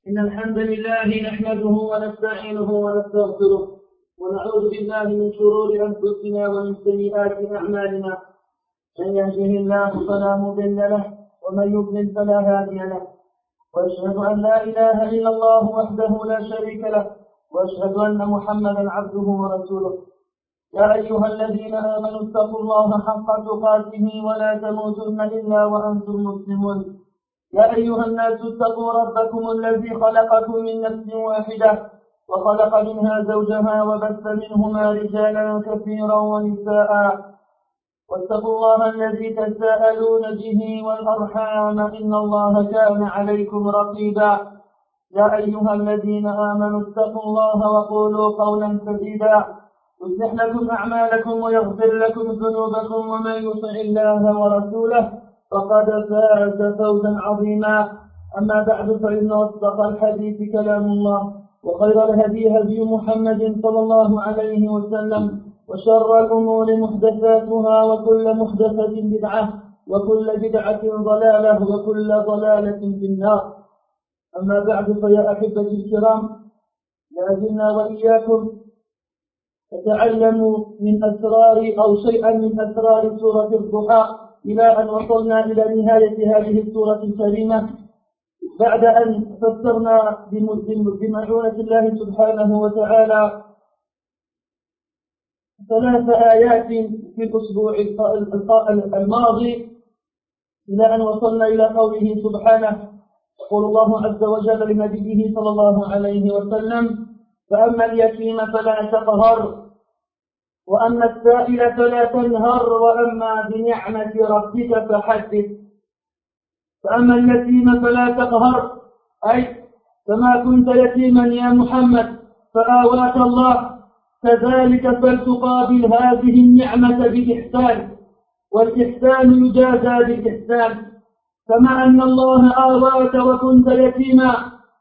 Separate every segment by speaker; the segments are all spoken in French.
Speaker 1: إن الحمد لله نحمده ونستعينه ونستغفره ونعوذ بالله من شرور أنفسنا ومن سيئات أعمالنا. من يهده الله فلا مضل له ومن يضلل فلا هادي له، وأشهد أن لا إله إلا الله وحده لا شريك له، وأشهد أن محمدا عبده ورسوله. يا أيها الذين آمنوا اتقوا الله حق تقاته ولا تموتن إلا وأنتم مسلمون. يا أيها الناس اتقوا ربكم الذي خلقكم من نفس واحدة وخلق منها زوجها وبث منهما رجالا كثيرا ونساء، واتقوا الله الذي تساءلون به والأرحام إن الله كان عليكم رقيبا. يا أيها الذين آمنوا اتقوا الله وقولوا قولا سديدا يصلح لكم أعمالكم ويغفر لكم ذنوبكم، ومن يطع الله ورسوله فقد فاز فوزا عظيما. أما بعد، فإن أصدق الحديث كلام الله، وخير الهدي هدي محمد صلى الله عليه وسلم، وشر الأمور محدثاتها، وكل محدثة بدعة، وكل بدعة ضلالة، وكل ضلالة في النار. أما بعد، فيا أحبتي الكرام، لا زلنا وإياكم نتعلم من أسرار أو شيئا من أسرار سورة الضحى إلى أن وصلنا إلى نهاية هذه السورة الكريمة، بعد أن فسرنا بمعونة الله سبحانه وتعالى 3 آيات في الأسبوع الماضي، إلى أن وصلنا إلى قوله سبحانه: يقول الله عز وجل لنبيه صلى الله عليه وسلم: فأما اليتيم فلا تقهر، وأما السائل فلا تنهر، وأما بنعمة ربك فحدث. فأما اليتيم فلا تقهر، أي كما كنت يتيما يا محمد فآواك الله، كذلك فلتقابل هذه النعمة بإحسان، والإحسان يجازى بالإحسان. كما أن الله آواك وكنت يتيما،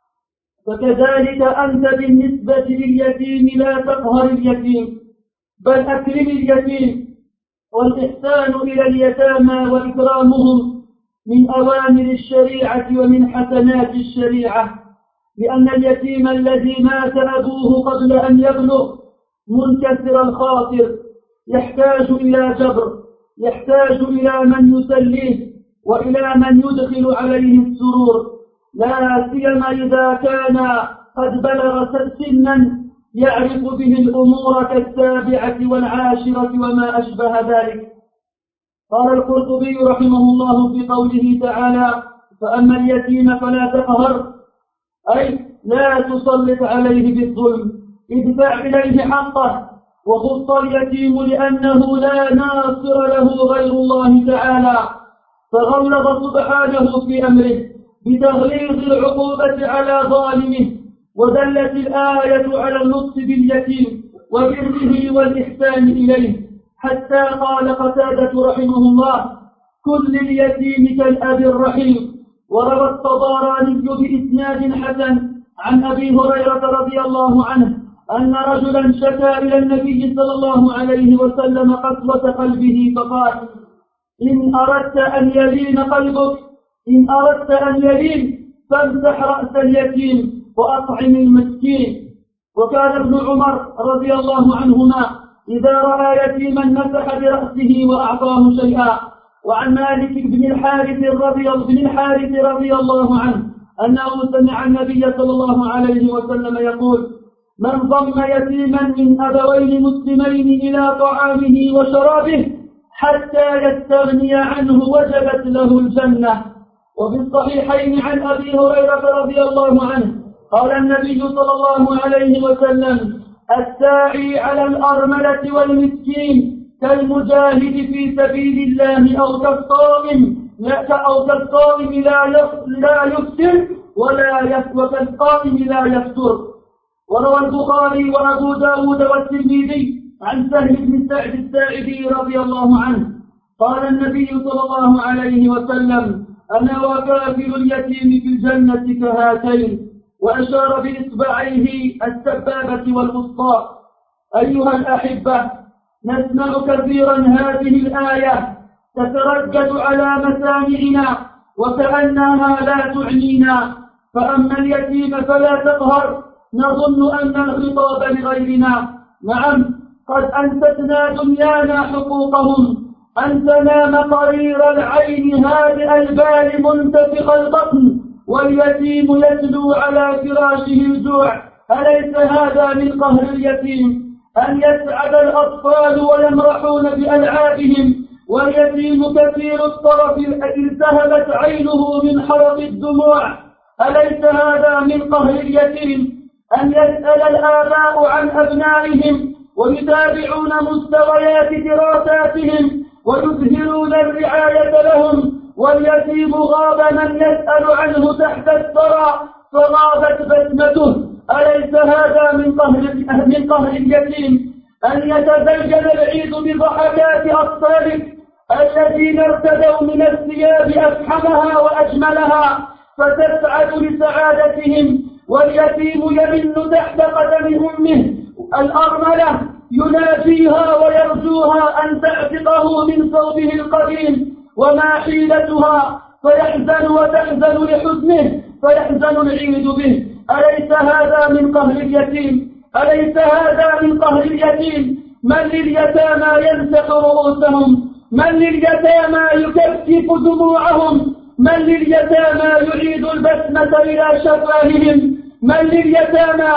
Speaker 1: فكذلك أنت بالنسبة لليتيم لا تقهر اليتيم، بل أكرم اليتيم. والإحسان إلى اليتامى وإكرامهم من أوامر الشريعة ومن حسنات الشريعة، لأن اليتيم الذي مات أبوه قبل أن يبلغ منكسر الخاطر يحتاج إلى جبر، يحتاج إلى من يسليه وإلى من يدخل عليه السرور، لا سيما إذا كان قد بلغ سنا يعرف به الأمور كالسابعة والعاشرة وما أشبه ذلك. قال القرطبي رحمه الله في قوله تعالى: فأما اليتيم فلا تقهر، أي لا تسلط عليه بالظلم، ادفع إليه حقه. وخص اليتيم لأنه لا ناصر له غير الله تعالى، فغلظ سبحانه في أمره بتغليظ العقوبة على ظالمه، ودلت الآية على اللطف باليتيم وبره والإحسان إليه، حتى قال قتادة رحمه الله: كن لليتيم كالأب الرحيم. وروى الطبراني بإسناد حسن عن أبي هريرة رضي الله عنه أن رجلا شكا إلى النبي صلى الله عليه وسلم قسوة قلبه، فقال: إن أردت أن يلين فامسح رأس اليتيم وأطعم المسكين. وكان ابن عمر رضي الله عنهما إذا رأى يتيما مسح برأسه وأعطاه شيئا. وعن مالك بن الحارث رضي الله عنه أنه سمع النبي صلى الله عليه وسلم يقول: من ضم يتيما من أبوين مسلمين إلى طعامه وشرابه حتى يستغني عنه وجبت له الجنة. وفي الصحيحين عن أبي هريرة رضي الله عنه قال النبي صلى الله عليه وسلم: الساعي على الأرملة والمسكين كالمجاهد في سبيل الله، أو كالصائم لا يفطر وكالقائم لا يفطر. وروى البخاري وأبو داود والترمذي عن سهل بن سعد الساعدي رضي الله عنه قال النبي صلى الله عليه وسلم: أنا وكافل اليتيم في الجنة كهاتين، وأشار بإصبعيه السبابة والوسطى. أيها الأحبة، نسمع كثيرا هذه الآية تتردد على مسامعنا وكأنها لا تعنينا، فأما اليتيم فلا تقهر. نظن أن الخطاب لغيرنا. نعم، قد أنستنا دنيانا حقوقهم، أن تنام قرير العين هادئ البال منتفخ البطن واليتيم يتلو على فراشه الجوع. أليس هذا من قهر اليتيم؟ أن يسعد الأطفال ويمرحون بألعابهم واليتيم كثير الطرف التهبت عينه من حرق الدموع. أليس هذا من قهر اليتيم؟ أن يسأل الآباء عن أبنائهم ويتابعون مستويات دراساتهم ويظهرون الرعاية لهم، واليتيم غاب من يسأل عنه تحت الثرى فغابت بسمته. أليس هذا من قهر اليتيم؟ أن يتزين العيد بضحكات أطفالك الذين ارتدوا من الثياب أفحمها وأجملها فتسعد لسعادتهم، واليتيم يمن تحت قدم أمه الأرملة يناجيها ويرجوها أن تعتقه من ثوبه القديم، وما حيلتها فيحزن وتحزن لحزنه فيحزن العيد به. أليس هذا من قهر اليتيم؟ أليس هذا من قهر اليتيم؟ من لليتامى يمسح رؤوسهم؟ من لليتامى يكفف دموعهم؟ من لليتامى يعيد البسمة إلى شفاههم؟ من لليتامى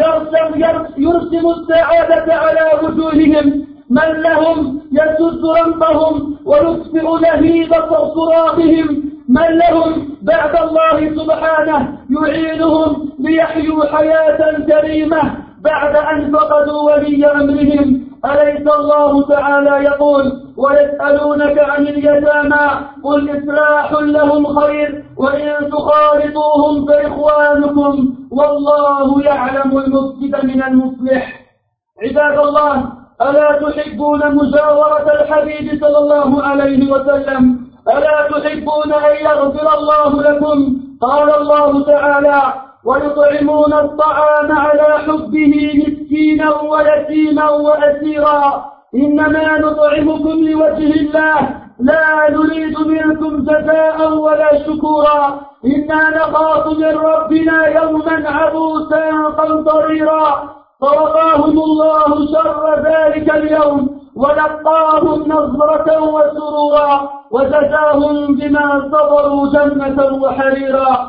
Speaker 1: يرسم السعادة على وجوههم؟ من لهم يسد رمقهم ويطفئ لهيب صراخهم؟ من لهم بعد الله سبحانه يعينهم ليحيوا حياة كريمة بعد أن فقدوا ولي أمرهم؟ أليس الله تعالى يقول: ويسألونك عن اليتامى قل إصلاح لهم خير وإن تخالطوهم فإخوانكم والله يعلم المفسد من المصلح. عباد الله، ألا تحبون مجاورة الحبيب صلى الله عليه وسلم؟ ألا تحبون أن يغفر الله لكم؟ قال الله تعالى: ويطعمون الطعام على حبه مسكينا ويتيما وأسيرا إنما نطعمكم لوجه الله لا نريد منكم جزاء ولا شكورا إنا نخاف من ربنا يوما عبوسا قمطريرا. فوقاهم الله شر ذلك اليوم ولقاهم نظرة وسرورا وجزاهم بما صبروا جنة وحريرا.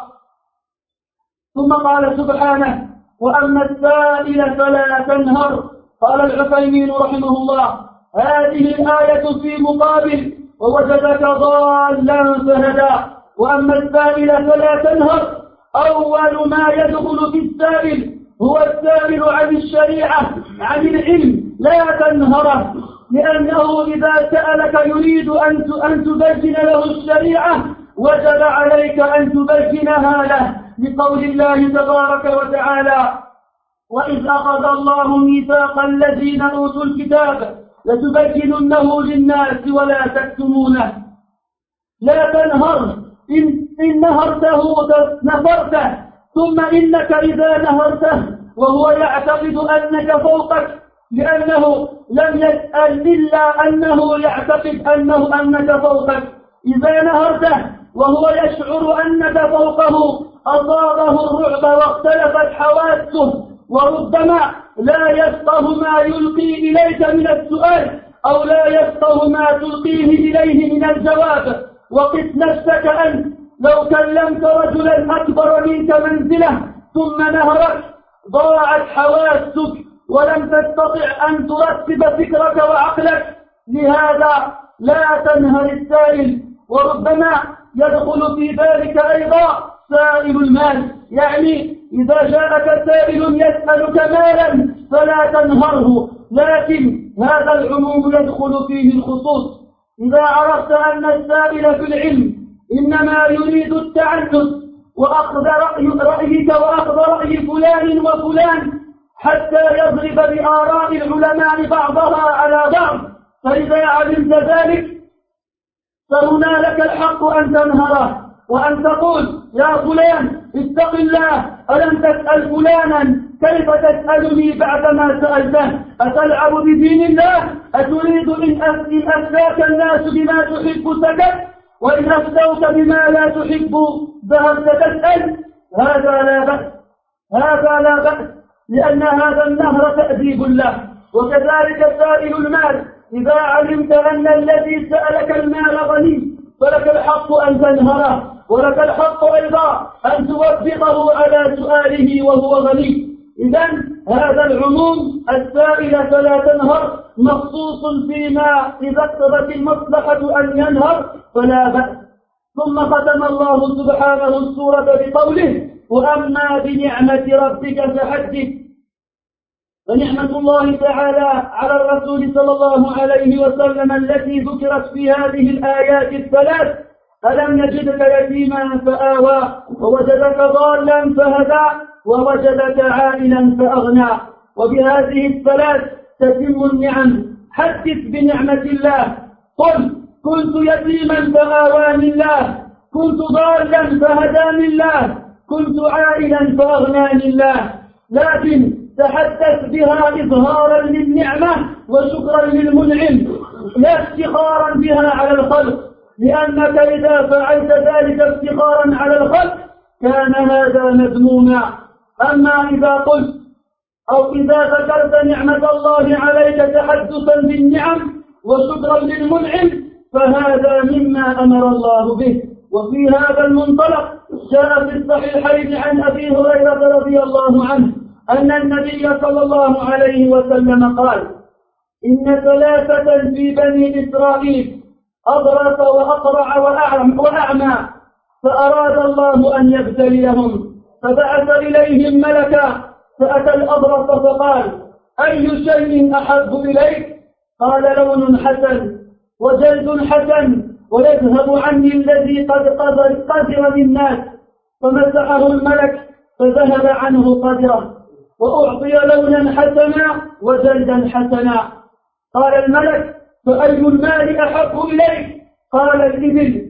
Speaker 1: ثم قال سبحانه: وأما السائل فلا تنهر. قال العثيمين رحمه الله: هذه الآية في مقابل ووجدك ضالا فهدى. وأما السائل فلا تنهر، أول ما يدخل في السائل هو السائل عن الشريعة عن العلم، لا تنهره، لأنه إذا سألك يريد أن تبين له الشريعة وجب عليك أن تبينها له، لقول الله تبارك وتعالى: وإذ أخذ الله ميثاق الذين أوتوا الكتاب لتبيننه للناس ولا تكتمونه. لا تنهر، إن نهرته نفرته، ثم إنك إذا نهرته وهو يعتقد أنك فوقك، لأنه لم يسأل إلا أنه يعتقد أنك فوقك. إذا نهرته وهو يشعر أنك فوقه أصابه الرعب واختلفت حواسه، وربما لا يفقه ما يلقي إليك من السؤال أو لا يفقه ما تلقيه إليه من الجواب. وقس نفسك أنت لو كلمت رجلا أكبر منك منزلة ثم نهرك ضاعت حواسك ولم تستطع أن ترتب فكرك وعقلك. لهذا لا تنهر السائل. وربما يدخل في ذلك أيضا سائل المال، يعني إذا جاءك سائل يسألك مالا فلا تنهره، لكن هذا العموم يدخل فيه الخصوص. إذا عرفت أن السائل في العلم إنما يريد التعنت وأخذ رأيك وأخذ رأي فلان وفلان حتى يضرب بآراء العلماء بعضها على بعض، فإذا علمت ذلك فهنا لك الحق أن تنهره وأن تقول: يا فلان اتق الله، ألم تسأل فلانا كيف تسألني بعدما سألته؟ أتلعب بدين الله؟ أتريد إن أفتاك الناس بما تحب سكت، وإن أفتوك بما لا تحب ذهبت تسأل؟ هذا لا بأس لأن هذا النهر تأديب له. وكذلك سائل المال، إذا علمت أن الذي سألك المال غني فلك الحق أن تنهره، ولك الحق أيضا أن توفقه على سؤاله وهو غني. إذن هذا العموم السائل فلا تنهر مخصوص فيما إذا اقتضت المصلحة أن ينهر فلا بأس. ثم ختم الله سبحانه السورة بقوله: وأما بنعمة ربك فحدث. فنعمة الله تعالى على الرسول صلى الله عليه وسلم التي ذكرت في هذه الآيات الثلاث: ألم يجدك يتيما فآوى، ووجدك ضالا فهدى، ووجدك عائلا فأغنى. وبهذه الثلاث تتم النعم. حدث بنعمة الله، قل: كنت يتيما فآواني الله، كنت ضالا فهداني الله، كنت عائلا فأغناني الله. لكن تحدث بها إظهارا للنعمة وشكرا للمنعم، لا افتخارا بها على الخلق، لأنك إذا فعلت ذلك افتخارا على الخلق كان هذا مذموما. أما إذا قلت أو إذا ذكرت نعمة الله عليك تحدثا بالنعم وشكرا للمنعم فهذا مما أمر الله به. وفي هذا المنطلق جاء في الصحيحين عن أبي هريرة رضي الله عنه أن النبي صلى الله عليه وسلم قال: إن ثلاثة في بني إسرائيل أبرص وأقرع وأعمى، فأراد الله أن يبتليهم فبعث إليهم ملكا، فأتى الأبرص فقال: أي شيء أحب إليك؟ قال: لون حسن وجلد حسن ويذهب عني الذي قد قدر للناس. فمسحه الملك فذهب عنه قدره، وأعطي لونا حسنا وجلدا حسنا. قال الملك: فأي المال أحب إليك؟ قال: الإبل.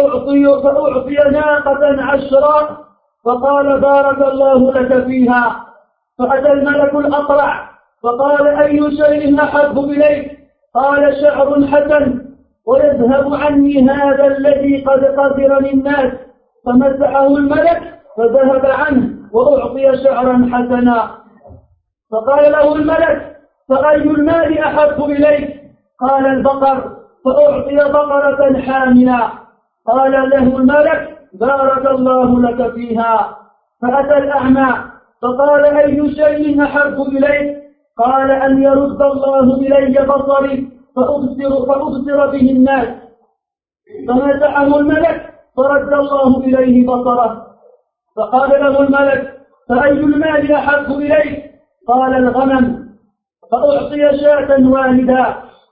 Speaker 1: فأعطي ناقة 10. فقال: بارك الله لك فيها. فأتى الملك الأقرع فقال: أي شيء أحب إليك؟ قال: شعر حسن ويذهب عني هذا الذي قد قدر للناس. فمسحه الملك فذهب عنه وأعطي شعرا حسنا. فقال له الملك: فأي المال أحب إليك؟ قال: البقر. فأعطي بقرة حاملة. قال له الملك: بارك الله لك فيها. فأتى الأعمى فقال: أي شيء أحب إليك؟ قال: أن يرد الله إلي بصري فأبصر به الناس. فمسحه الملك فرد الله إليه بصره. فقال له الملك: فأي المال أحب إليك؟ قال: الغنم. فأعطي شاة والدا،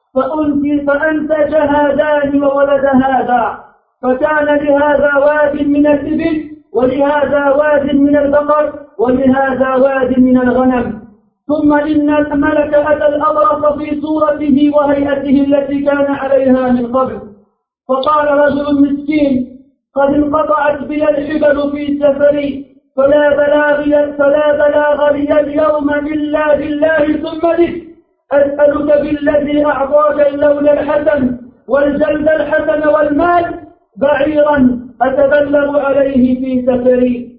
Speaker 1: فأنتج هذان وولد هذا، فكان لهذا واد من الإبل، ولهذا واد من البقر، ولهذا واد من الغنم. ثم إن الملك أتى الأبرص في صورته وهيئته التي كان عليها من قبل، فقال رجل مسكين: قد انقطعت بي الحبل في سفري، فلا بلاغ لي اليوم إلا بالله ثم بك، أسألك بالذي أعطاك اللون الحسن والجلد الحسن والمال بعيرا أتبلغ عليه في سفري.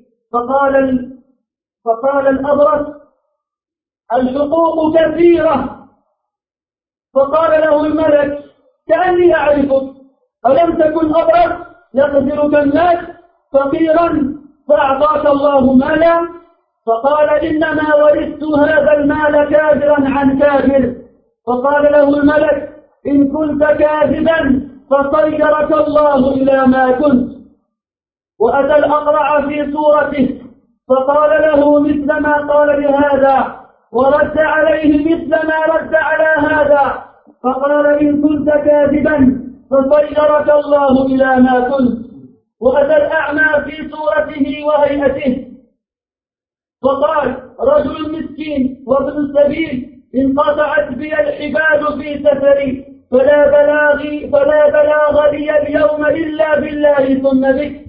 Speaker 1: فقال الأبرص: الحقوق كثيرة. فقال له الملك: كأني أعرفك، ألم تكن أبرص يقدرك الناس فقيرا فأعطاك الله مالا؟ فقال: إنما ورثت هذا المال كابرا عن كابر. فقال له الملك: إن كنت كاذبا فصيرك الله إلى ما كنت. وأتى الأقرع في صورته فقال له مثل ما قال لهذا، ورد عليه مثل ما رد على هذا، فقال: إن كنت كاذبا فصيرك الله إلى ما كنت. وأتى الأعمى في صورته وهيئته فقال: رجل مسكين وابن سبيل، انقطعت بي الحبال في سفري، فلا بلاغ لي اليوم إلا بالله ثم بك،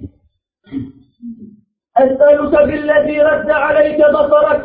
Speaker 1: أسألك بالذي رد عليك بصرك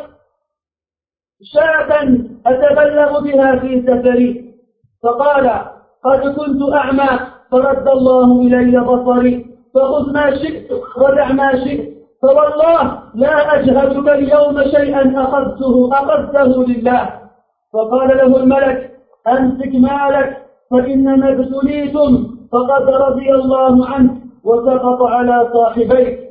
Speaker 1: شاة أتبلغ بها في سفري. فقال: قد كنت أعمى فرد الله إلي بصري، فخذ ما شئت ودع ما شئت. فوالله لا أجهدك اليوم شيئا أخذته لله. فقال له الملك أمسك مالك فإنما ابتليتم، فقد رضي الله عنك وسقط على صاحبيك.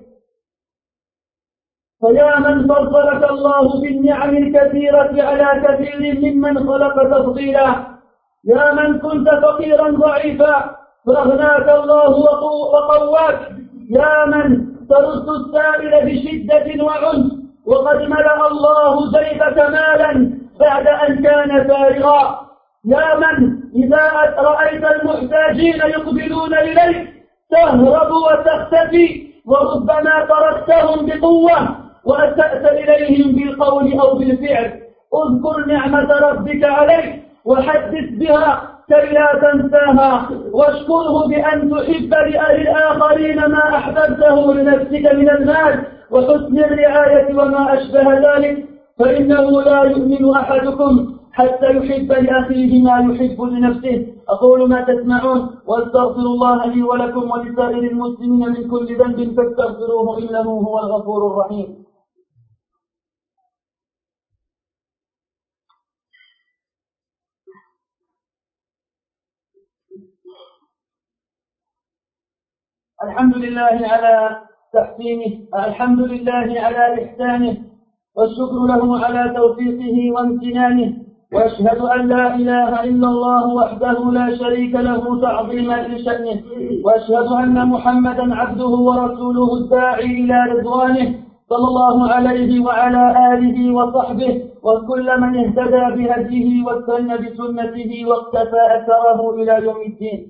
Speaker 1: فيا من فضلك الله بالنعم الكثيرة على كثير ممن خلق تفضيلا، يا من كنت فقيرا ضعيفا فأغناك الله وقواك، يا من ترد السائل بشدة وعنف وقد ملأ الله جيبك مالا بعد أن كان فارغا، يا من إذا رأيت المحتاجين يقبلون إليك تهرب وتختفي وربما تركتهم بقوة وأسأت إليهم بالقول أو بالفعل. اذكر نعمة ربك عليك وحدث بها كي لا تنساها، واشكره بأن تحب للآخرين ما أحببته لنفسك من المال وحسن الرعاية وما أشبه ذلك، فإنه لا يؤمن أحدكم حتى يحب لأخيه ما يحب لنفسه. أقول ما تسمعون واستغفر الله لي ولكم ولسائر المسلمين من كل ذنب فاستغفروه إنه هو الغفور الرحيم. الحمد لله على تحسينه، الحمد لله على إحسانه، والشكر له على توفيقه وامتنانه، وأشهد أن لا إله إلا الله وحده لا شريك له تعظيما لشأنه، وأشهد أن محمدا عبده ورسوله الداعي إلى رضوانه صلى الله عليه وعلى آله وصحبه وكل من اهتدى بهديه واستنى بسنته واقتفى أثره إلى يوم الدين.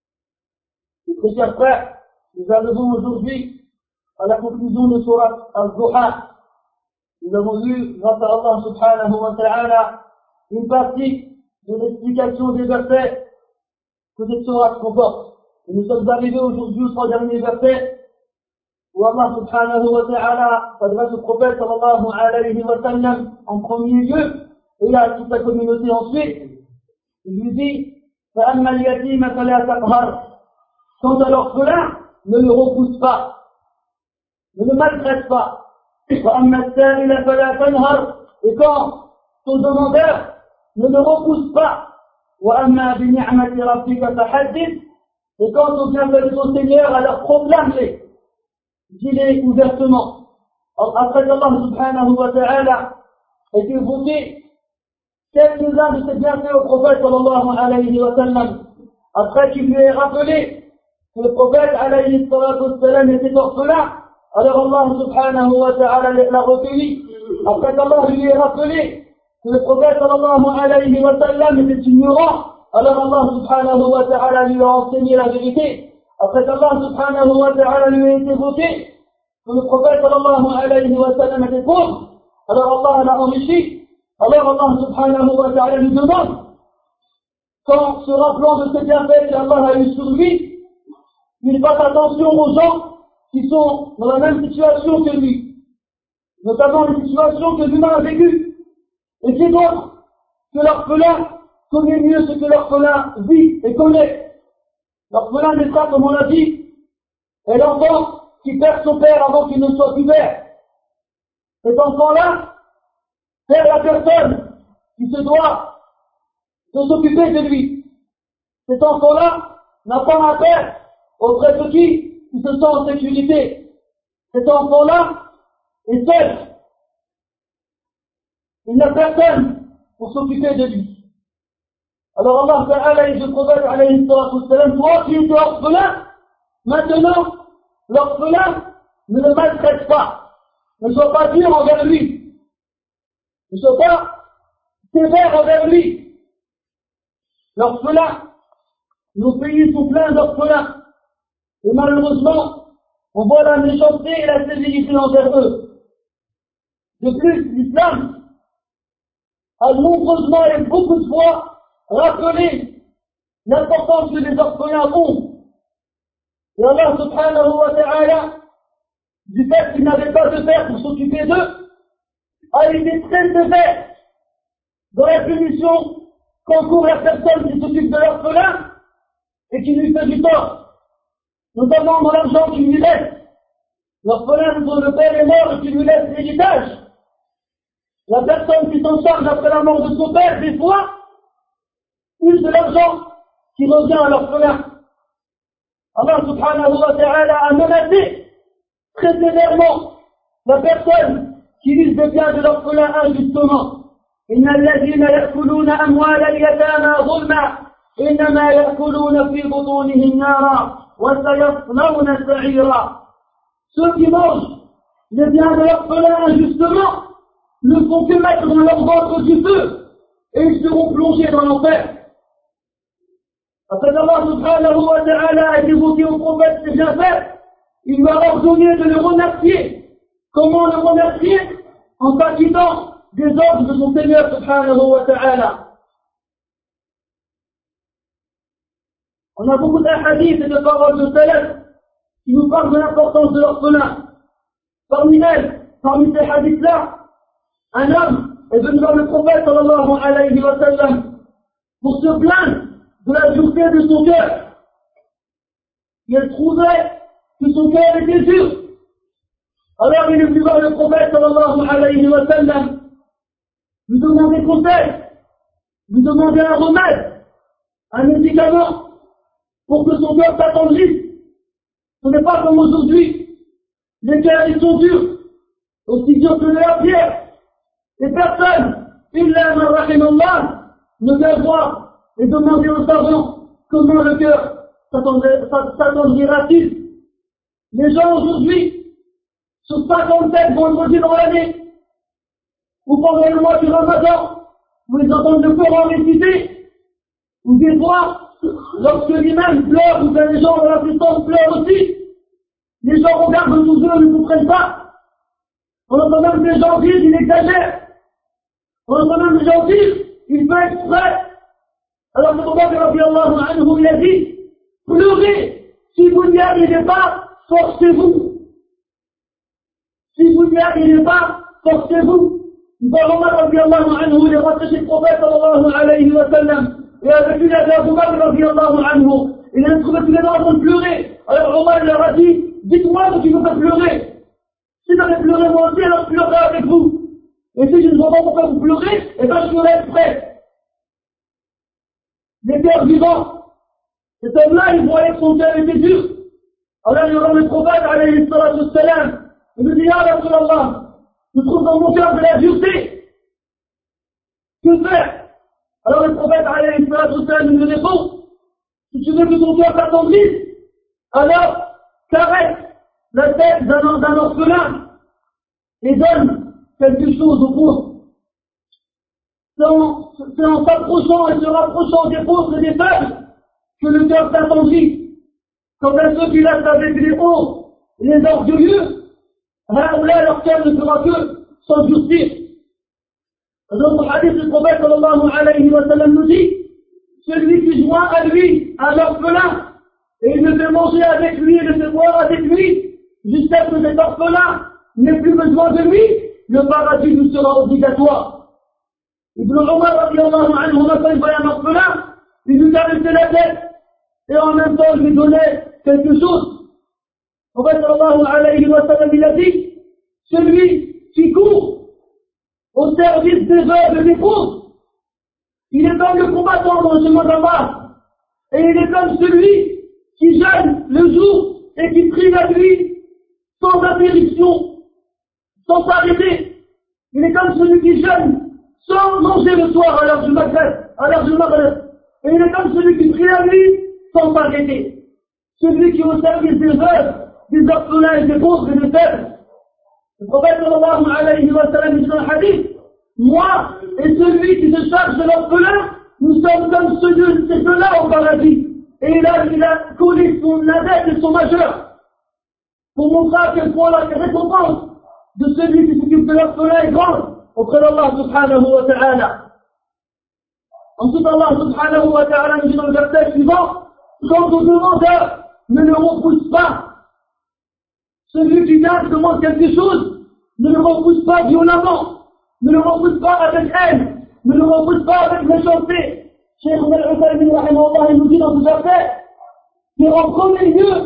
Speaker 1: Mes chers frères, nous arrivons aujourd'hui à la conclusion de Surat Al-Duha. Nous avons vu, grâce à Allah subhanahu wa ta'ala, une partie de l'explication des versets que cette sourate comporte. Et nous sommes arrivés aujourd'hui aux 3 derniers versets où Allah subhanahu wa ta'ala s'adresse au prophète sallallahu alayhi wa sallam en premier lieu et à toute sa communauté ensuite. Il lui dit فَأَمَّا الْيَتِيمَ فَلَا تَقْهَرْ. Quant à l'orphelin, ne le repousse pas, ne le maltraite pas. وَأَمَّا السَّائِلَ فَلَا تَنْهَرْ. Et quand ton demandeur, ne le repousse pas. وَأَمَّا بِنِعْمَةِ رَبِّكَ فَحَدِّثْ. Et quand on vient de ton Seigneur, alors proclame-les, dis-les ouvertement. Après qu'Allah subhanahu wa ta'ala ait évoqué quelques-uns de ses bienfaits au prophète sallallahu alayhi wa sallam, après qu'il lui ait rappelé que le prophète alayhi wa sallam était orphelin, alors Allah subhanahu wa ta'ala l'a recueilli. Après qu'Allah lui ait rappelé que le prophète sallallahu alayhi wa sallam était ignorant, alors Allah subhanahu wa ta'ala lui a enseigné la vérité. Après qu'Allah subhanahu wa ta'ala lui ait évoqué que le prophète sallallahu alayhi wa sallam était pauvre, alors Allah l'a enrichi. Alors Allah subhanahu wa ta'ala lui demande, quand se rappelant de ces bienfaits qu'Allah a eu sur lui, il fasse attention aux gens qui sont dans la même situation que lui, notamment les situations que l'humain a vécues, et qui d'autre que l'orphelin connaît mieux ce que l'orphelin vit et connaît. L'orphelin n'est pas, comme on l'a dit, est l'enfant qui perd son père avant qu'il ne soit plus père. Cet enfant-là perd la personne qui se doit de s'occuper de lui. Cet enfant-là n'a pas un père auprès de qui il se sent en sécurité. Cet enfant-là est seul. Il n'a personne pour s'occuper de lui. Alors Allah Ta'ala et le prophète alayhi sallam, toi qui es orphelin, maintenant, l'orphelin ne le maltraite pas. Ne sois pas dur envers lui. Ne sois pas sévère envers lui. L'orphelin, nos pays sont pleins d'orphelins. Et malheureusement, on voit la méchanceté et la sévérité envers eux. De plus, l'islam a nombreusement et beaucoup de fois rappelé l'importance que les orphelins ont. Et Allah subhanahu wa ta'ala, du fait qu'il n'avait pas de père pour s'occuper d'eux, a été très sévère dans la punition qu'encourt la personne qui s'occupe de l'orphelin et qui lui fait du tort, notamment dans l'argent qu'il lui laisse. L'orphelin dont le père est mort et qui lui laisse l'héritage. La personne qui s'en charge après la mort de son père, des fois, use de l'argent qui revient à l'orphelin. Allah subhanahu wa ta'ala a menacé très sévèrement la personne qui use des biens de l'orphelin injustement. إن الذين يأكلون أموال اليتامى ظلما إنما يأكلون في بطونهم نارا وسيصلون سعيرا. Ceux qui mangent les biens de l'orphelin injustement ne font que mettre dans leur ventre du feu et ils seront plongés dans l'enfer. Après Allah subhanahu wa ta'ala a évoqué au prophète ses bienfaits, il m'a ordonné de le remercier. Comment le remercier? En s'acquittant des ordres de son Seigneur subhanahu wa ta'ala. On a beaucoup d'ahadiths et de paroles de salaf qui nous parlent de l'importance de l'orphelin. Parmi ces hadiths-là, un homme est venu voir le prophète sallallahu alayhi wa sallam pour se plaindre de la dureté de son cœur. Il trouvait que son cœur était dur. Alors il est venu voir le prophète sallallahu alayhi wa sallam, lui demander conseil, lui demander un remède, un médicament, pour que son cœur s'attendrisse. Ce n'est pas comme aujourd'hui. Les cœurs, ils sont durs, aussi durs que de la pierre. Et personne, illa man rahimallah, ne vient voir et demander aux savants comment le cœur s'attendrira-t-il. Les gens aujourd'hui, sur 57 vendredis dans l'année, ou pendant le mois du Ramadan, où ils entendent le Coran réciter, ou des fois, lorsque l'imam pleure, ou bien les gens dans l'assistance pleurent aussi, les gens regardent tous eux, ne comprennent pas. On entend même des gens dire qu'il exagère. On entend même des gens dire qu'il fait exprès. Alors le prophète radiyallahu anhu, il a dit, pleurez, si vous n'y arrivez pas, forcez-vous. Si vous n'y arrivez pas, forcez-vous. Omar radiyallahu anhu, il est rentré chez le prophète sallallahu alayhi wa sallam, et avec lui il y avait Abu Bakr radiyallahu anhu, il a trouvé tous les deux en train de pleurer. Alors Omar leur a dit, dites-moi ce qui vous fait pleurer. Si vous avez pleuré moi aussi, alors je pleurerai avec vous. Et si je ne vois pas pourquoi vous pleurez, eh bien je ferai exprès. Les cœurs vivants. Cet homme-là, il voyait que son cœur était dur. Alors il aura le prophète alayhi salatu wassalam. Il lui dit, ya Rasulallah, je trouve dans mon cœur de la dureté. Que faire? Alors le prophète alayhi salatu wassalam lui répond, si tu veux que ton cœur s'attendrisse, alors caresse la tête d'un orphelin et donne quelque chose aux pauvres. C'est en s'approchant et se rapprochant des pauvres et des faibles que le cœur s'attendrit. Quant à ceux qui laissent avec les hauts et les orgueilleux, là leur cœur ne fera que s'endurcir. Dans notre hadith, le prophète sallallahu alayhi wa sallam nous dit, celui qui joint à lui un orphelin, et il le fait manger avec lui et le fait boire avec lui, jusqu'à ce que cet orphelin n'ait plus besoin de lui, le paradis lui sera obligatoire. Ibn Umar radiyallahu anhu, quand il voyait un orphelin, il lui caressait la tête, et en même temps il lui donnait quelque chose. En fait, sallallahu alayhi wa sallam, il a dit, celui qui court au service des veuves et des pauvres, il est comme le combattant dans le chemin d'Allah, et il est comme celui qui jeûne le jour et qui prie la nuit sans interruption, sans s'arrêter. Il est comme celui qui jeûne sans manger le soir à l'heure du Maghreb. Et il est comme celui qui prie la nuit sans s'arrêter. Celui qui est au service des veuves, des orphelins et des pauvres et des faibles. Le prophète sallallahu alayhi wa sallam dit dans le hadith, moi et celui qui se charge de l'orphelin, nous sommes comme ces deux-là au paradis. Et il a collé son index et son majeur pour montrer à quel point la récompense de celui qui s'occupe de l'orphelin est grande auprès d'Allah subhanahu wa ta'ala. Ensuite Allah subhanahu wa ta'ala nous dit dans le verset suivant, quand au demandeur ne le repousse pas, celui qui vient demande quelque chose, ne le repousse pas violemment, ne le repousse pas avec haine, ne le repousse pas avec méchanceté. Cheikh Al-Uthaymin rahimahullah, il nous dit dans ce verset, que en premier lieu,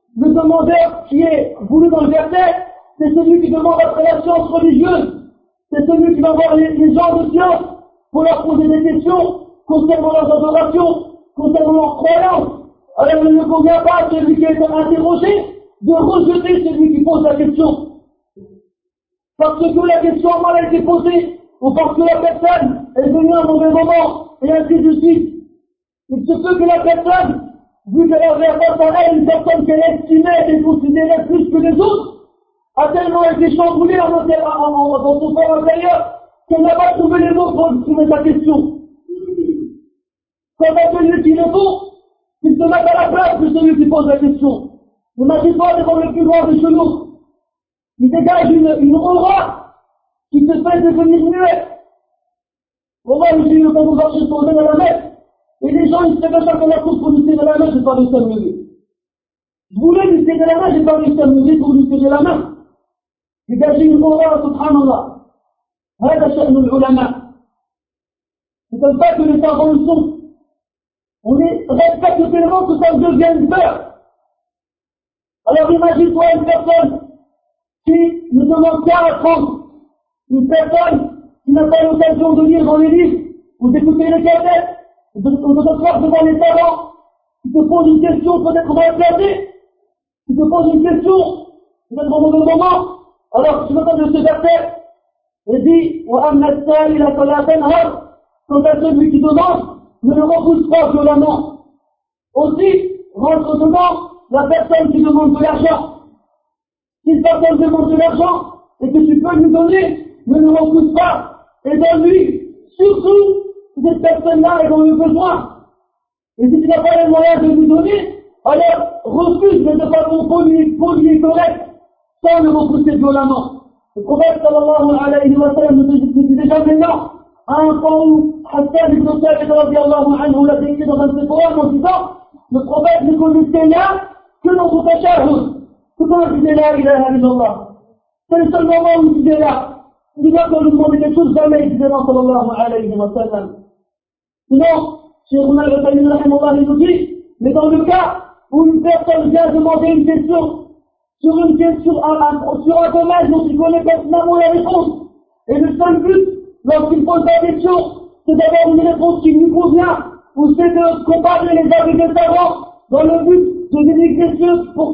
Speaker 1: Le demandeur qui est voulu dans le verset, c'est celui qui demande après la science religieuse. C'est celui qui va voir les gens de science pour leur poser des questions concernant leurs adorations, concernant leurs croyances. Alors il ne convient pas à celui qui est interrogé de rejeter celui qui pose la question. Parce que la question a mal été posée, ou parce que la personne est venue à un mauvais moment, et ainsi de suite. Il se peut que la personne, vu qu'elle avait face à elle une personne qu'elle estimait et considérait plus que les autres, a tellement été chamboulée dans son corps intérieur qu'elle n'a pas trouvé les mots pour exprimer sa question. Quand celui qui répond, il se met à la place de celui qui pose la question. Imagine-toi devant le plus grand des chenous. Il dégage une aura qui te fait devenir muet. Pour moi, j'ai eu le temps de marcher sur le dans la messe, et les gens, ils se lèvent chacun la course pour lui serrer la main, j'ai pas réussi à me lever. Je voulais lui serrer la main, j'ai pas réussi à me lever pour lui serrer la main. Dégager une aura, subhanallah. هذا شأن العلماء. C'est comme ça que les savants le sont. On les respecte tellement que ça devient peur. Alors imagine-toi une personne qui ne demande qu'à apprendre. Une personne qui n'a pas l'occasion de lire dans les livres, ou d'écouter les cassettes, ou de s'asseoir devant les savants, qui te pose une question peut-être mal placée, qui te pose une question peut-être au mauvais moment. Alors tu m'entends de ce verset, et dit وَأَمَّا السَّائِلَ فَلَا تَنْهَرْ. Quant à celui qui demande, ne le repousse pas violemment. Aussi, rentre dedans la personne qui demande de l'argent. Si une personne demande de l'argent et que tu peux lui donner, ne le repousse pas et donne-lui. Surtout si cette personne-là est dans le besoin. Et si tu n'as pas les moyens de lui donner, alors refuse de façon polie et correcte, sans le repousser violemment. Le prophète sallallahu alayhi wa sallam nous dit déjà maintenant, à un point où Hassan ibn Thabit radiyallahu anhu l'a décrit dans un de ses poèmes en disant, le prophète ne connaissait là que dans son tashahhud. Tout le temps il disait la ilaha illallah. C'est le seul moment où il disait là. Il dit là quand lui demandait quelque chose, jamais il disait non sallallahu alayhi wa sallam. Sinon, Cheikh Oumar al-Fatani rahimahullah nous dit, mais dans le cas où une personne vient demander une question, sur un domaine dont il connaît personnellement la réponse, et le seul but, lorsqu'il pose la question, c'est d'avoir une réponse qui lui convient, ou c'est de comparer les avis des savants, dans le but de dénigrer ceux pour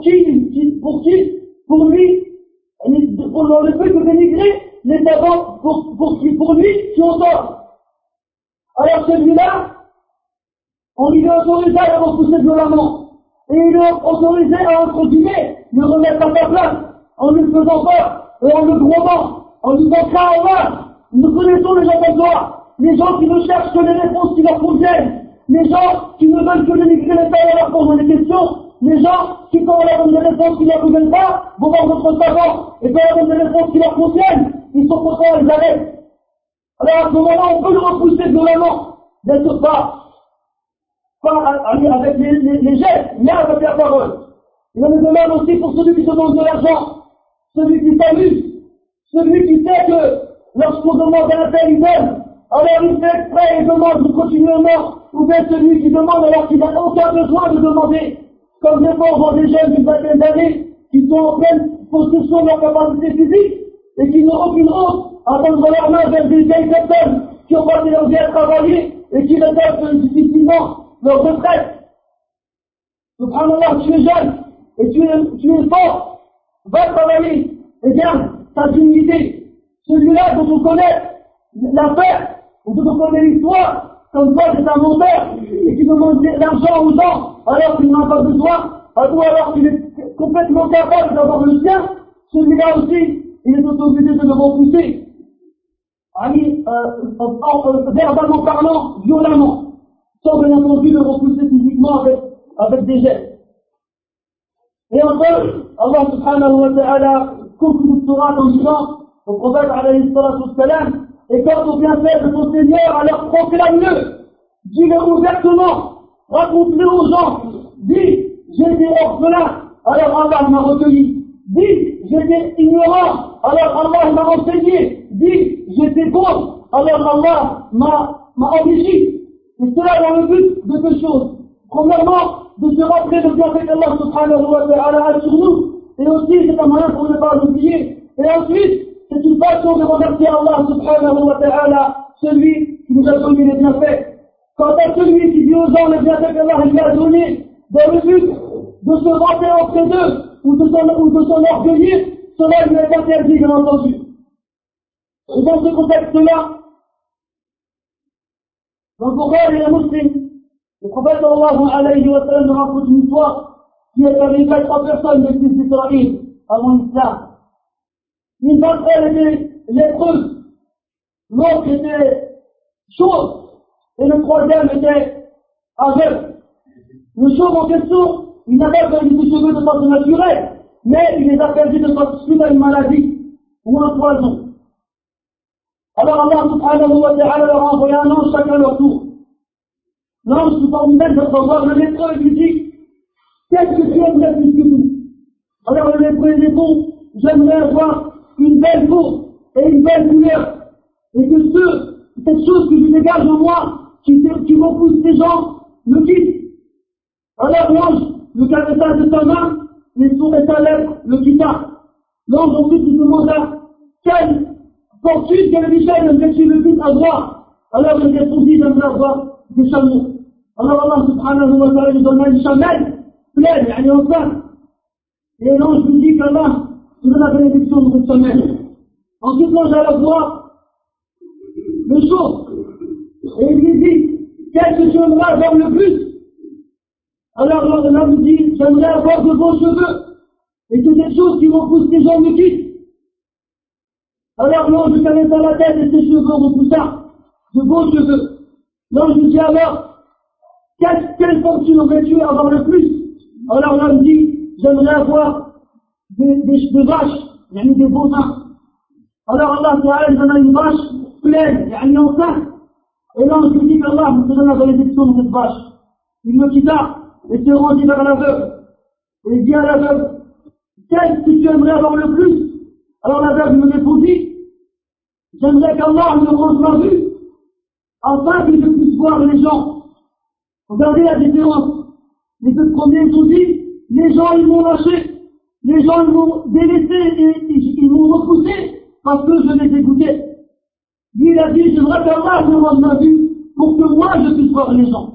Speaker 1: lui, dans le but de dénigrer les savants pour lui qui ont tort. Alors celui-là, on lui est autorisé à le repousser violemment. Et il est autorisé à, entre guillemets, le remettre à sa place, en lui faisant peur, et en le grondant, en lui disant Allah. Nous connaissons les gens comme toi, les gens qui ne cherchent que les réponses qui leur conviennent, les gens qui ne veulent que dénigrer les savants et leur poser des questions, les gens qui, quand on leur donne des réponses qui ne leur conviennent pas, vont voir d'autres savants, et quand on leur donne des réponses qui leur conviennent, ils sont contents, ils arrêtent. Alors à ce moment-là, on peut le repousser violemment, bien sûr pas avec les gestes, mais avec la parole. Il en est de même aussi pour celui qui demande de l'argent, celui qui s'amuse, celui qui sait que lorsqu'on demande à un tel, il donne, alors il fait exprès et demande continuellement, ou bien celui qui demande alors qu'il n'a aucun besoin de demander, comme des pauvres des jeunes d'une vingtaine d'années, qui sont en pleine possession de leur capacité physique, et qui n'ont aucune honte à tendre leur main vers des vieilles personnes qui ont passé leur vie à travailler, et qui réservent difficilement leur retraite. Subhanallah, tu es jeune, et tu es fort, va travailler, et garde ta dignité. Celui-là dont on connaît l'affaire, ou dont on connaît l'histoire, comme quoi c'est un menteur, et qui demande l'argent aux gens, alors qu'il n'en a pas besoin, ou alors qu'il est complètement capable d'avoir le sien, celui-là aussi, il est autorisé de le repousser. Verbalement parlant, violemment, sans bien entendu le repousser physiquement avec des gestes. Et enfin, Allah subhanahu wa ta'ala conclut le Torah en disant au prophète alayhi salatu wassalam, et quant au bienfait de ton Seigneur, alors proclame-le, dis-le ouvertement, raconte-le aux gens, dis, j'étais orphelin, alors Allah m'a recueilli, dis, j'étais ignorant, alors Allah m'a enseigné, dis, j'étais pauvre, alors Allah m'a enrichi. Et cela dans le but de deux choses. Premièrement, de se rappeler le bienfait qu'Allah subhanahu wa ta'ala a sur nous, et aussi c'est un moyen pour ne pas l'oublier. Et ensuite, c'est une façon de remercier Allah subhanahu wa ta'ala, celui qui nous a donné les bienfaits. Quant à celui qui dit aux gens les bienfaits qu'Allah lui a donnés, dans le but de se vanter auprès d'eux, ou de s'en orgueillir, cela lui est interdit, bien entendu. Et dans ce contexte-là, dans le Bukhari et Muslim, le prophète sallallahu alayhi wa sallam nous raconte une histoire qui est arrivée à 3 personnes des fils d'Israël avant l'islam. Une d'entre elles était lépreuse, l'autre était chauve, et le troisième était aveugle. Le chauve en question, il n'a pas perdu ses cheveux de façon naturelle, mais il les a perdus de façon suite à une maladie ou un poison. Alors Allah subhanahu wa ta'ala leur a envoyé un ange chacun leur tour. L'ange qui formidable de recevoir le lépreux et lui dit: qu'est-ce que tu aimerais plus que tout? Alors le lépreux répond: j'aimerais avoir une belle peau et une belle couleur, et que cette chose que je dégage en moi, qui repousse ces gens, me quitte. Alors l'ange le caressa de sa main, et sa lèvre le quitta. L'ange ensuite lui demanda: quelle fortune, quelle richesse aimerais-tu le plus avoir? Alors il répondit: j'aimerais avoir des chameaux. Alors Allah subhanahu wa ta'ala lui donna une chamelle pleine, elle est enceinte. Et l'ange lui dit qu'Allah te donne la bénédiction de cette chamelle. Ensuite l'ange alla voir le jour, et il lui dit: qu'est-ce que tu aimerais avoir le plus? Alors l'homme dit: j'aimerais avoir de beaux cheveux, et que des choses qui repoussent les gens me quittent. Alors l'ange caressa la tête et ses cheveux repoussa, de beaux cheveux. L'ange lui dit: alors, quelle fortune aurais-tu avoir le plus? Alors l'homme dit: j'aimerais avoir des vaches, des bovins. Alors Allah Ta'ala lui donne une vache pleine, enceinte. Et l'ange lui dit qu'Allah me donne la bénédiction de cette vache. Il me quitta et se rendit vers l'aveugle. Et il dit à l'aveugle: qu'est-ce que tu aimerais avoir le plus? Alors l'aveugle me répondit: j'aimerais qu'Allah me rende ma vue, afin que je puisse voir les gens. Regardez la différence. Les deux premiers ont dit: les gens ils m'ont lâché, les gens ils m'ont délaissé et ils m'ont repoussé parce que je les ai goûtés. Lui il a dit: j'aimerais qu'Allah me rende ma vue pour que moi je puisse voir les gens.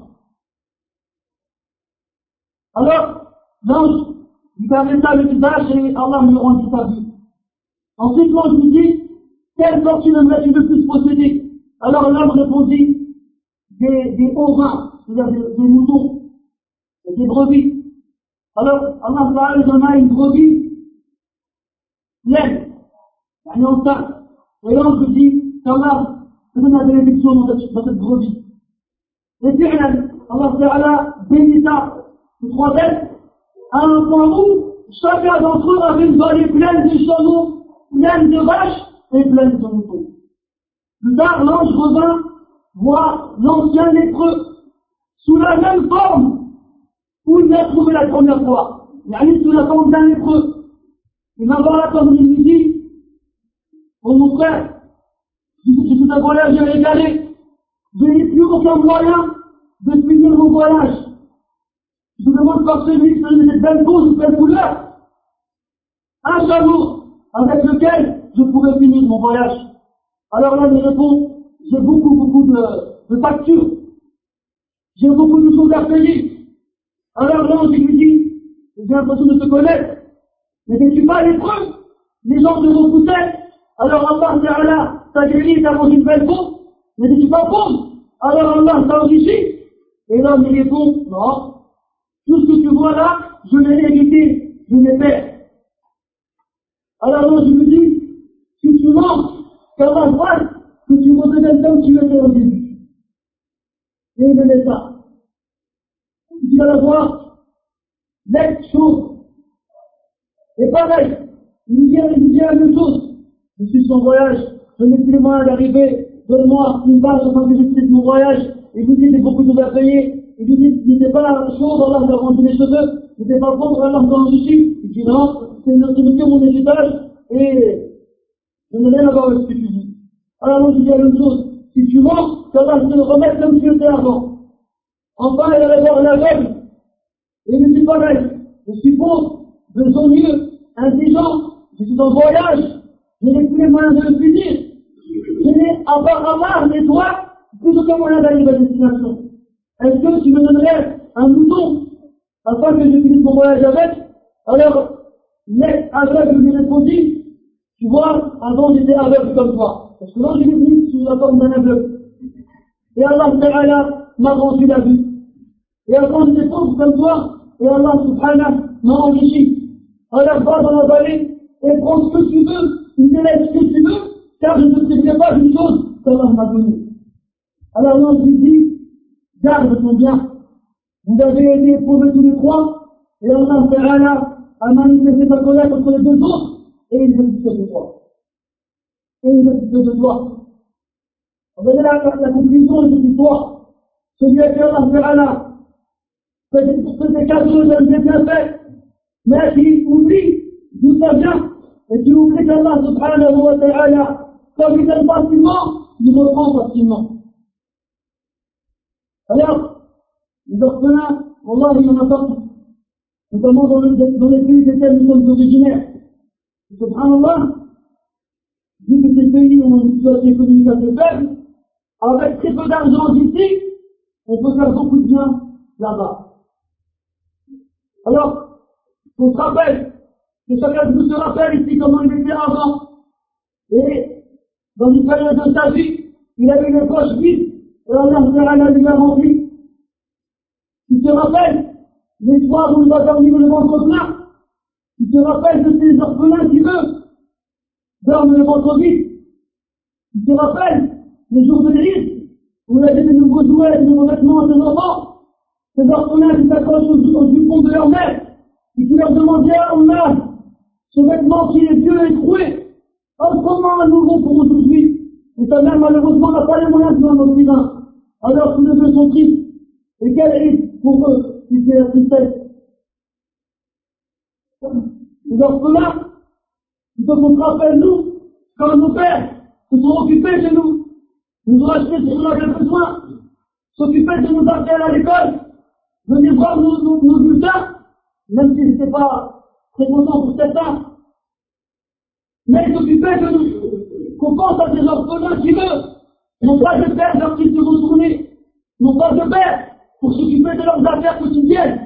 Speaker 1: Alors, l'ange lui caressa le visage et Allah me rendit sa vue. Ensuite l'ange lui dit: quelle fortune aimerais-tu le plus posséder? Alors l'homme répondit: des ovins, c'est-à-dire des moutons, et des brebis. Alors Allah lui donna une brebis pleine, enceinte. Et l'ange lui dit qu'Allah te donne la bénédiction dans cette brebis. Et puis Allah Ta'ala bénit ça, les 3 bêtes, à un point où chacun d'entre eux avait une vallée pleine de chameaux, pleine de vaches et pleine de moutons. Plus tard, l'ange revint voir l'ancien lépreux sous la même forme où il l'a trouvé la première fois. Il arrive sous la forme d'un lépreux. Il va voir la forme, il lui dit: oh mon frère, j'ai tout un voyage à régaler. Je n'ai plus aucun moyen de finir mon voyage. Je vous demande par celui qui a cette belle peau, cette belle couleur, un chameau avec lequel je pourrais finir mon voyage. Alors là, il répond: j'ai beaucoup de factures. J'ai beaucoup de choses à payer. Alors l'ange lui dit: j'ai l'impression de te connaître, mais n'es-tu pas lépreux? Les gens te repoussaient. Alors Allah Ta'ala t'a guéri, t'as mangé une belle peau, mais n'es-tu pas pauvre? Alors Allah t'a enrichi. Et l'homme il répond: non, tout ce que tu vois là, je l'ai hérité, je l'ai fait. Alors l'ange lui dit: si tu mens, qu'Allah fasse que tu redeviennes comme tu étais au début. Et il est ça. Tu vas le voir, l'être chaud. Et pareil, il lui dit la même chose: je suis sur mon voyage, je n'ai plus les moyens d'arriver, donne-moi une base afin que je puisse mon voyage. Il vous dit: j'ai beaucoup de choses à payer. Il lui dit: n'était pas chaud, Allah m'a rendu les cheveux, n'était pas pauvre, Allah m'a enrichi. Il dit: non, c'est que mon héritage, et je n'ai rien à voir avec ce que tu dis. Alors moi je dis la même chose: si tu mens, qu'Allah te remette comme tu étais avant. Enfin, il allait voir l'aveugle. Et je suis pareil. Je suis pauvre, besogneux, indigent, je suis en voyage, je n'ai plus les moyens de le punir. Je n'ai, à part Allah et toi, plus aucun moyen d'arriver à destination. Est-ce que tu me donnerais un mouton afin que je finisse mon voyage avec? Alors, l'être aveugle lui répondit, tu vois, avant j'étais aveugle comme toi. Parce que là, je suis venu sous la forme d'un aveugle. Et Allah Ta'ala m'a rendu la vue. Et avant j'étais pauvre comme toi, et Allah Subhanahu m'a enrichi. Alors va dans la vallée et prends ce que tu veux, ou délègue ce que tu veux, car je ne te priverai pas d'une chose qu'Allah m'a donnée. Alors l'ange lui dit, garde ton bien. Vous avez été éprouvés tous les trois, et Allah Ta'ala a manifesté sa colère contre les deux autres, et il est satisfait de toi. Et il est satisfait de toi. On va dire la conclusion de cette histoire. Celui à qui Allah Ta'ala fait des cadeaux, donne des bienfaits, mais qui oublie d'où ça vient, et qui oublie qu'Allah Subhanahu wa Ta'ala, comme il donne facilement, il reprend facilement. Alors, les orphelins, Wallah, il y en a partout, notamment dans les pays desquels nous sommes originaires. Subhanallah, vu que ces pays ont une situation économique assez faible, avec très peu d'argent d'ici, on peut faire beaucoup de bien là-bas. Alors, on se rappelle, que chacun de nous se rappelle ici comment il était avant. Et dans une période de sa vie, il avait les poches vides, et Allah lui a rempli. Tu te rappelles, les soirs où il va dormir le ventre plein, tu te rappelles de ces orphelins qui, eux, dorment le ventre vide. Tu te rappelles, les jours de l'Église, où il y avait des nouveaux jouets, des nouveaux vêtements à ses enfants, ces orphelins qui s'accrochent aux jupons de leur mère, et qui leur demandaient, ah, on a ce vêtement qui est vieux et troué, comment un nouveau pour aujourd'hui? Et ta mère, malheureusement, n'a pas les moyens de en offrir un. Alors tous les deux sont tristes. Et quel risque pour eux, si c'est la tristesse? Les orphelins, il faut qu'on se rappelle, nous, quand nos pères se sont occupés de nous, nous ont acheté ce qu'on avait besoin, s'occupaient de nous amener à l'école, venir voir nos bulletins, même s'ils n'étaient pas très contents pour certains, mais ils s'occupaient de nous. Qu'on pense à ces orphelins qui, eux, n'ont pas de père lorsqu'ils se retournent, n'ont pas de père pour s'occuper de leurs affaires quotidiennes.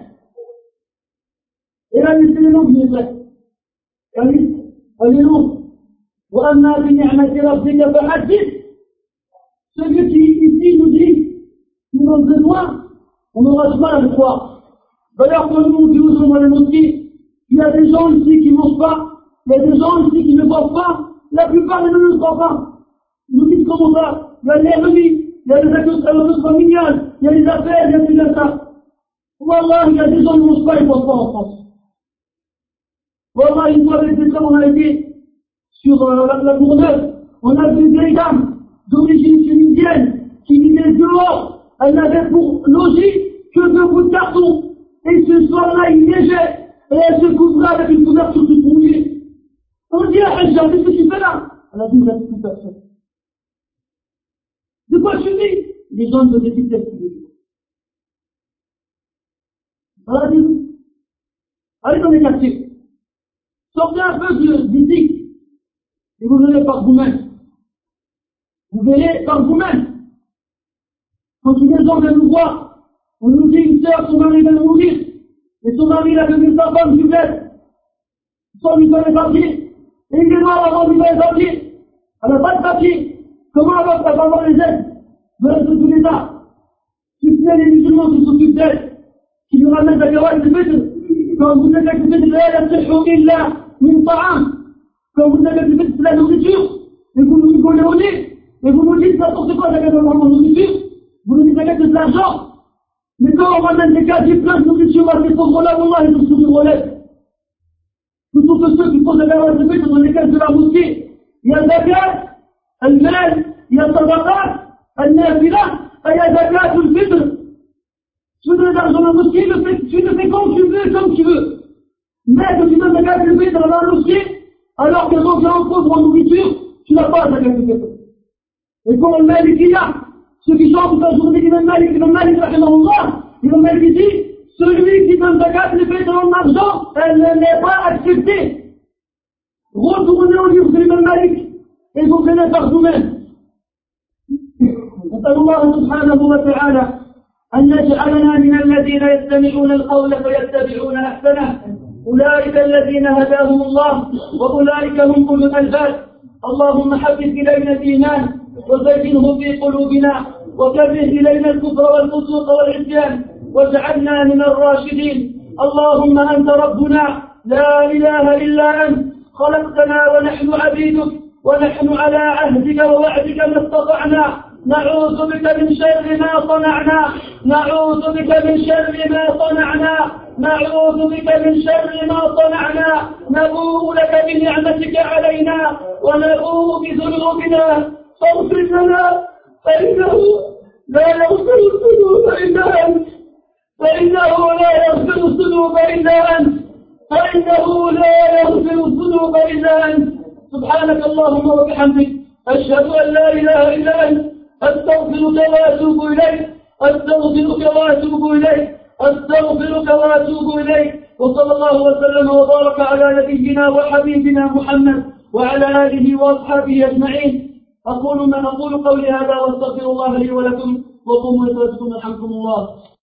Speaker 1: Et la liste est longue, mes frères. La liste, elle est longue. وَأَمَّا بِنِعْمَةِ رَبِّكَ فَحَدِّثْ. Celui qui, ici, nous dit qu'ils ont besoin, on aura du mal à le croire. D'ailleurs, quand nous, on dit aux gens dans les mosquées, il y a des gens ici qui ne mangent pas, il y a des gens ici qui ne boivent pas, la plupart de nous ne boivent pas. Ils nous disent comment ça, il y a les remis, il y a les allocations familiales, il y a les affaires, il y a des ça. Wallah, il y a des gens qui ne mangent pas, ils ne boivent pas en France. Wallah, une fois avec des hommes, on a été sur la Bourneuse, on a vu une vieille dame d'origine tunisienne qui vivait dehors, elle n'avait pour logis que 2 bouts de carton. Et ce soir-là, il neigeait, et elle se couvrait avec une couverture toute mouillée. On dit à Hajja, qu'est-ce que tu fais là? Elle a dit, il n'y a plus personne. De quoi tu dis? Les gens ne me détestent tous les jours. Voilà, dis-nous. Allez dans les quartiers. Sortez un peu d'ici, et vous verrez par vous-même. Vous verrez par vous-même. Quand les gens viennent nous voir, on nous dit une sœur, son mari vient de mourir, et son mari a donné sa femme du bled, sans lui faire les papiers, et il est mort avant de lui faire les papiers. Elle n'a pas de papier. Comment elle va avoir les aides de tous l'État? Si c'est les musulmans qui s'occupent d'elle, qui lui ramènent la gawaï de Fitr, quand vous êtes occupé de quand vous avez occupé de la nourriture, et vous nous rigolez au nez, et vous nous dites n'importe quoi avec la nourriture, vous nous dites avec de l'argent, mais quand on ramène des casiers pleins de nourriture à ces pauvres-là, Wallah, ils ont sourire aux lèvres. Plutôt que ceux qui posent la gawaï de Fitr dans les caisses de la mosquée, il y a zakat, al-mal, il y a sadakat, al-nafila, il y a zakat, al-fitr. Tu veux donner de l'argent à la mosquée, tu le fais quand tu veux, comme tu veux. Mais que tu donnes la zakat al-fitr dans la mosquée, alors que dans un pauvre en nourriture, tu n'as pas la zakat al-fitr. Et quand on met les clients, ceux qui chantent toute la journée, ils vont mal, rahimahullah, ils vont mal ici, celui qui donne zakat le fait dans l'argent, elle n'est pas acceptée. Retournez au livre de l'imam Malik et vous venez par vous-même. نسأل الله سبحانه وتعالى أن يجعلنا من الذين يستمعون القول فيتبعون أحسنه أولئك الذين هداهم الله وأولئك هم أولو الألباب. اللهم حبب إلينا الإيمان وزينه في قلوبنا وكره إلينا الكفر والفسوق والعصيان واجعلنا من الراشدين. اللهم أنت ربنا لا إله إلا أنت خلقتنا ونحن عبيدك ونحن على عهدك ووعدك ما استطعنا نعوذ بك من شر ما صنعنا نعوذ بك من شر ما صنعنا نعوذ بك من شر ما صنعنا نبوء لك بنعمتك علينا ونبوء بذنوبنا فاغفر لنا فإنه لا يغفر الذنوب إلا أنت فإنه لا يغفر الذنوب إلا أنت فإنه لا يغفر الذنوب إلا أنت. سبحانك اللهم وبحمدك أشهد أن لا إله إلا أنت أستغفرك وأتوب إليك أستغفرك وأتوب إليك أستغفرك وأتوب إليك. وصلى الله وسلم وبارك على نبينا وحبيبنا محمد وعلى آله وأصحابه أجمعين. أقول قولي هذا وأستغفر الله لي ولكم وقوموا إلى صلاتكم يرحمكم الله.